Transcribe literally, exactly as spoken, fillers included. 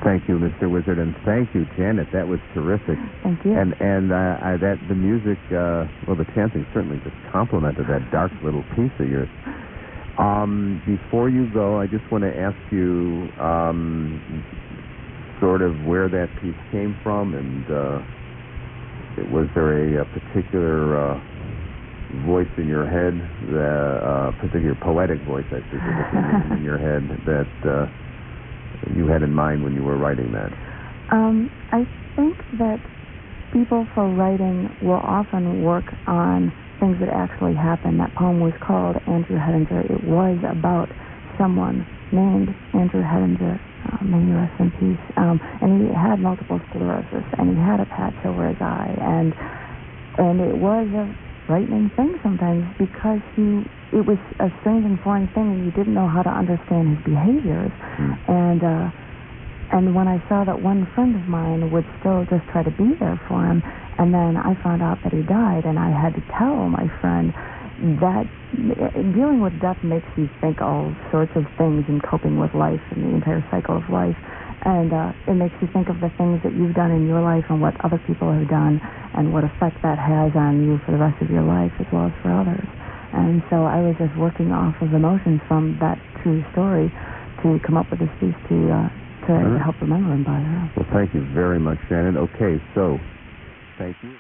Thank you, Mister Wizard, and thank you, Janet. That was terrific. Thank you. And and uh, I, that the music, uh, well, the chanting certainly just complemented that dark little piece of yours. Um, before you go, I just want to ask you um, sort of where that piece came from, and uh, was there a, a particular uh, voice in your head, a uh, particular poetic voice, I suppose, in your head that uh, you had in mind when you were writing that? Um, I think that people for writing will often work on things that actually happened. That poem was called Andrew Hedinger. It was about someone named Andrew Hedinger, uh, may he rest in peace. Um, and he had multiple sclerosis, and he had a patch over his eye, and and it was a frightening thing sometimes because he it was a strange and foreign thing, and you didn't know how to understand his behaviors. Mm. And uh, and when I saw that one friend of mine would still just try to be there for him, and then I found out that he died, and I had to tell my friend that dealing with death makes you think all sorts of things in coping with life and the entire cycle of life. And uh, it makes you think of the things that you've done in your life and what other people have done and what effect that has on you for the rest of your life as well as for others. And so I was just working off of emotions from that true story to come up with this piece to, uh, to right. help remember him by her. Well, thank you very much, Shannon. Okay, so thank you.